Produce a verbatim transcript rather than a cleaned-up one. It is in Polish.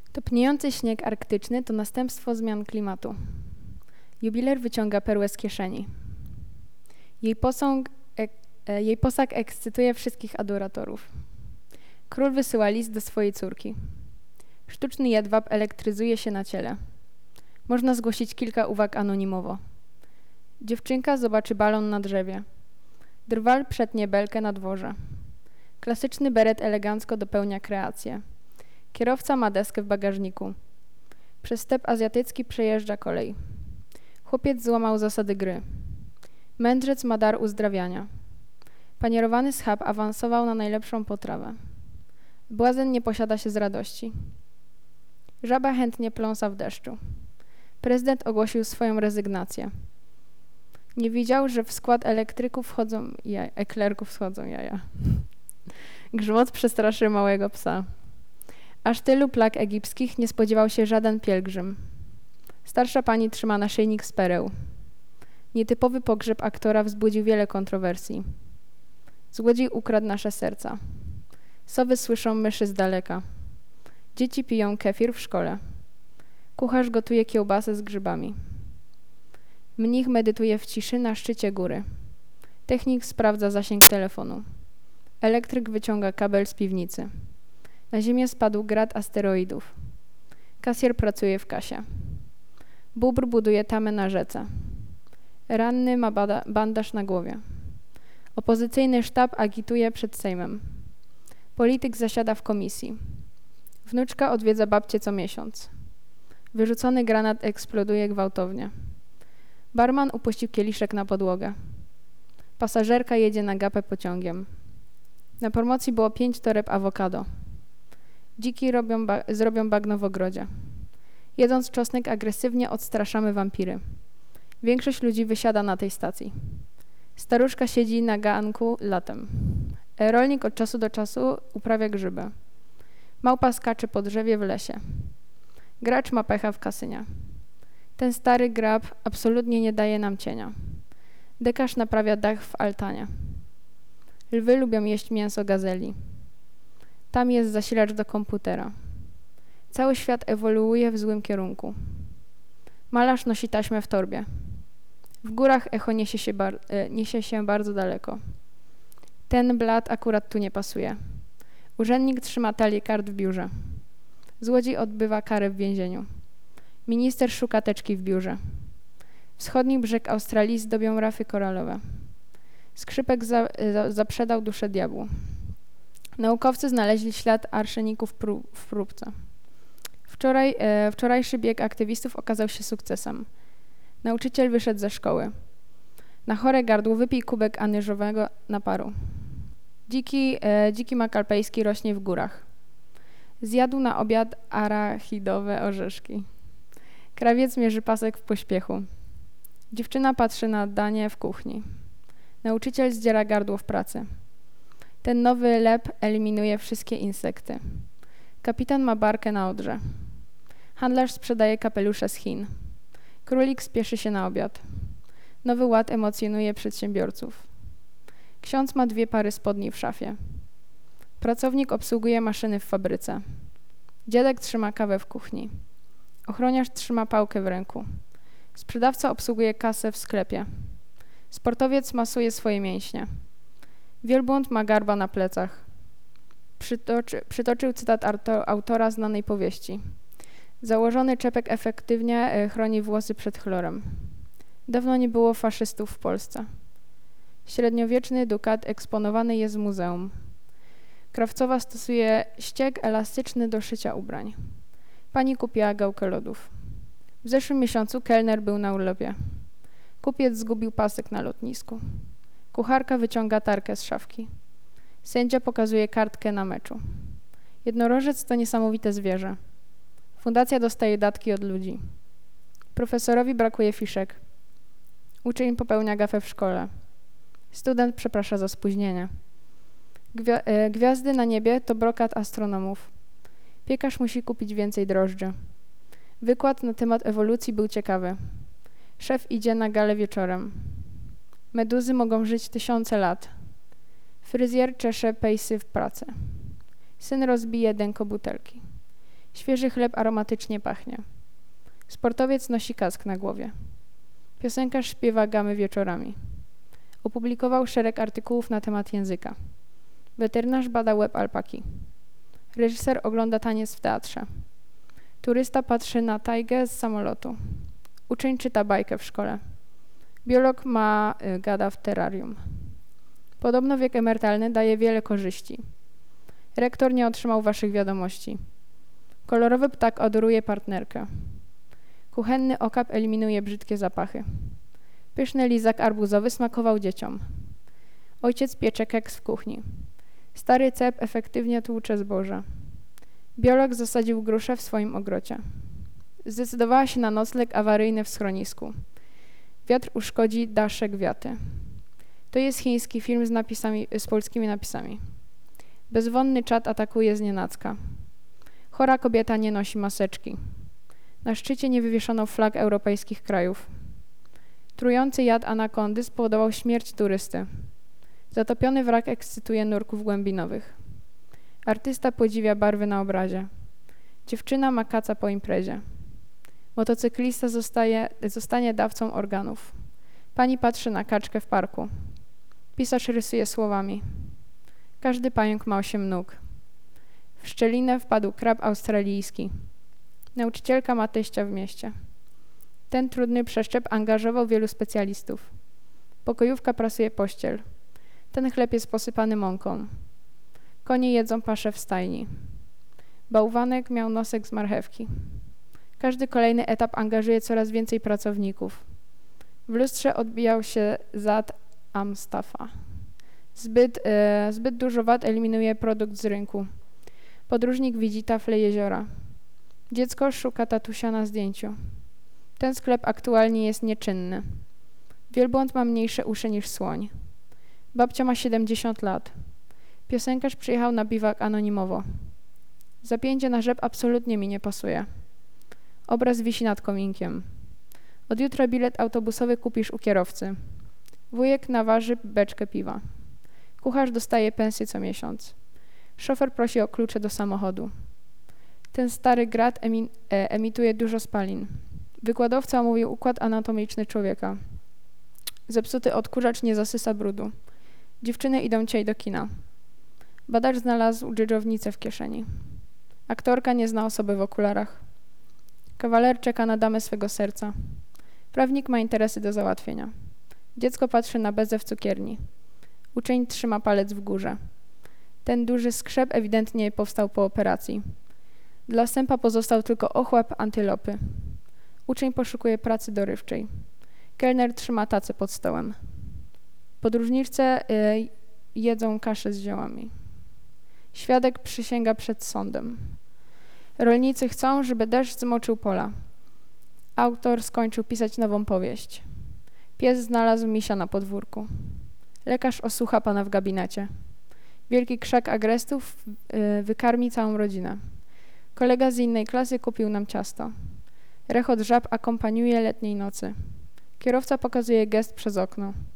Topniejący śnieg arktyczny to następstwo zmian klimatu. Jubiler wyciąga perłę z kieszeni. Jej, posąg, ek, e, jej posag ekscytuje wszystkich adoratorów. Król wysyła list do swojej córki. Sztuczny jedwab elektryzuje się na ciele. Można zgłosić kilka uwag anonimowo. Dziewczynka zobaczy balon na drzewie. Drwal przetnie belkę na dworze. Klasyczny beret elegancko dopełnia kreację. Kierowca ma deskę w bagażniku. Przez step azjatycki przejeżdża kolej. Chłopiec złamał zasady gry. Mędrzec ma dar uzdrawiania. Panierowany schab awansował na najlepszą potrawę. Błazen nie posiada się z radości. Żaba chętnie pląsa w deszczu. Prezydent ogłosił swoją rezygnację. Nie widział, że w skład elektryków wchodzą jaja, eklerków wchodzą jaja. Grzmot przestraszy małego psa. Aż tylu plag egipskich nie spodziewał się żaden pielgrzym. Starsza pani trzyma naszyjnik z pereł. Nietypowy pogrzeb aktora wzbudził wiele kontrowersji. Złodziej ukradł nasze serca. Sowy słyszą myszy z daleka. Dzieci piją kefir w szkole. Kucharz gotuje kiełbasę z grzybami. Mnich medytuje w ciszy na szczycie góry. Technik sprawdza zasięg telefonu. Elektryk wyciąga kabel z piwnicy. Na ziemię spadł grad asteroidów. Kasjer pracuje w kasie. Bóbr buduje tamę na rzece. Ranny ma bada, bandaż na głowie. Opozycyjny sztab agituje przed Sejmem. Polityk zasiada w komisji. Wnuczka odwiedza babcię co miesiąc. Wyrzucony granat eksploduje gwałtownie. Barman upuścił kieliszek na podłogę. Pasażerka jedzie na gapę pociągiem. Na promocji było pięć toreb awokado. Dziki robią ba- zrobią bagno w ogrodzie. Jedząc czosnek agresywnie odstraszamy wampiry. Większość ludzi wysiada na tej stacji. Staruszka siedzi na ganku latem. Rolnik od czasu do czasu uprawia grzyby. Małpa skacze po drzewie w lesie. Gracz ma pecha w kasynie. Ten stary grab absolutnie nie daje nam cienia. Dekarz naprawia dach w altanie. Lwy lubią jeść mięso gazeli. Tam jest zasilacz do komputera. Cały świat ewoluuje w złym kierunku. Malarz nosi taśmę w torbie. W górach echo niesie się, bar- niesie się bardzo daleko. Ten blat akurat tu nie pasuje. Urzędnik trzyma talię kart w biurze. Złodziej odbywa karę w więzieniu. Minister szuka teczki w biurze. Wschodni brzeg Australii zdobią rafy koralowe. Skrzypek za, za, zaprzedał duszę diabłu. Naukowcy znaleźli ślad arszeniku w, pró- w próbce. Wczoraj, e, wczorajszy bieg aktywistów okazał się sukcesem. Nauczyciel wyszedł ze szkoły. Na chore gardło wypij kubek anyżowego naparu. Dziki, e, dziki mak alpejski rośnie w górach. Zjadł na obiad arachidowe orzeszki. Krawiec mierzy pasek w pośpiechu. Dziewczyna patrzy na danie w kuchni. Nauczyciel zdziera gardło w pracy. Ten nowy lep eliminuje wszystkie insekty. Kapitan ma barkę na odrze. Handlarz sprzedaje kapelusze z Chin. Królik spieszy się na obiad. Nowy ład emocjonuje przedsiębiorców. Ksiądz ma dwie pary spodni w szafie. Pracownik obsługuje maszyny w fabryce. Dziadek trzyma kawę w kuchni. Ochroniarz trzyma pałkę w ręku. Sprzedawca obsługuje kasę w sklepie. Sportowiec masuje swoje mięśnie. Wielbłąd ma garba na plecach. Przytoczy, przytoczył cytat auto, autora znanej powieści. Założony czepek efektywnie chroni włosy przed chlorem. Dawno nie było faszystów w Polsce. Średniowieczny dukat eksponowany jest w muzeum. Krawcowa stosuje ścieg elastyczny do szycia ubrań. Pani kupiła gałkę lodów. W zeszłym miesiącu kelner był na urlopie. Kupiec zgubił pasek na lotnisku. Kucharka wyciąga tarkę z szafki. Sędzia pokazuje kartkę na meczu. Jednorożec to niesamowite zwierzę. Fundacja dostaje datki od ludzi. Profesorowi brakuje fiszek. Uczeń popełnia gafę w szkole. Student przeprasza za spóźnienie. Gwia- e, gwiazdy na niebie to brokat astronomów. Piekarz musi kupić więcej drożdży. Wykład na temat ewolucji był ciekawy. Szef idzie na galę wieczorem. Meduzy mogą żyć tysiące lat. Fryzjer czesze pejsy w pracy. Syn rozbije dęko butelki. Świeży chleb aromatycznie pachnie. Sportowiec nosi kask na głowie. Piosenkarz śpiewa gamy wieczorami. Opublikował szereg artykułów na temat języka. Weterynarz bada łeb alpaki. Reżyser ogląda taniec w teatrze. Turysta patrzy na tajgę z samolotu. Uczeń czyta bajkę w szkole. Biolog ma y, gada w terrarium. Podobno wiek emerytalny daje wiele korzyści. Rektor nie otrzymał waszych wiadomości. Kolorowy ptak adoruje partnerkę. Kuchenny okap eliminuje brzydkie zapachy. Pyszny lizak arbuzowy smakował dzieciom. Ojciec piecze keks w kuchni. Stary cep efektywnie tłucze zboże. Biolog zasadził gruszę w swoim ogrocie. Zdecydowała się na nocleg awaryjny w schronisku. Wiatr uszkodzi daszek wiaty. To jest chiński film z, napisami, z polskimi napisami. Bezwonny czad atakuje znienacka. Chora kobieta nie nosi maseczki. Na szczycie nie wywieszono flag europejskich krajów. Trujący jad anakondy spowodował śmierć turysty. Zatopiony wrak ekscytuje nurków głębinowych. Artysta podziwia barwy na obrazie. Dziewczyna ma kaca po imprezie. Motocyklista zostaje, zostanie dawcą organów. Pani patrzy na kaczkę w parku. Pisarz rysuje słowami. Każdy pająk ma osiem nóg. W szczelinę wpadł krab australijski. Nauczycielka ma teścia w mieście. Ten trudny przeszczep angażował wielu specjalistów. Pokojówka prasuje pościel. Ten chleb jest posypany mąką. Konie jedzą paszę w stajni. Bałwanek miał nosek z marchewki. Każdy kolejny etap angażuje coraz więcej pracowników. W lustrze odbijał się zad Amstafa. Zbyt, e, zbyt dużo wad eliminuje produkt z rynku. Podróżnik widzi taflę jeziora. Dziecko szuka tatusia na zdjęciu. Ten sklep aktualnie jest nieczynny. Wielbłąd ma mniejsze uszy niż słoń. Babcia ma siedemdziesiąt lat. Piosenkarz przyjechał na biwak anonimowo. Zapięcie na rzep absolutnie mi nie pasuje. Obraz wisi nad kominkiem. Od jutra bilet autobusowy kupisz u kierowcy. Wujek naważy beczkę piwa. Kucharz dostaje pensję co miesiąc. Szofer prosi o klucze do samochodu. Ten stary grat emi- e, emituje dużo spalin. Wykładowca omówił układ anatomiczny człowieka. Zepsuty odkurzacz nie zasysa brudu. Dziewczyny idą dzisiaj do kina. Badacz znalazł dżdżownicę w kieszeni. Aktorka nie zna osoby w okularach. Kawaler czeka na damę swego serca. Prawnik ma interesy do załatwienia. Dziecko patrzy na bezę w cukierni. Uczeń trzyma palec w górze. Ten duży skrzep ewidentnie powstał po operacji. Dla sępa pozostał tylko ochłap antylopy. Uczeń poszukuje pracy dorywczej. Kelner trzyma tacę pod stołem. Podróżniczce y, jedzą kaszę z ziołami. Świadek przysięga przed sądem. Rolnicy chcą, żeby deszcz zmoczył pola. Autor skończył pisać nową powieść. Pies znalazł misia na podwórku. Lekarz osłucha pana w gabinecie. Wielki krzak agrestów y, wykarmi całą rodzinę. Kolega z innej klasy kupił nam ciasto. Rechot żab akompaniuje letniej nocy. Kierowca pokazuje gest przez okno.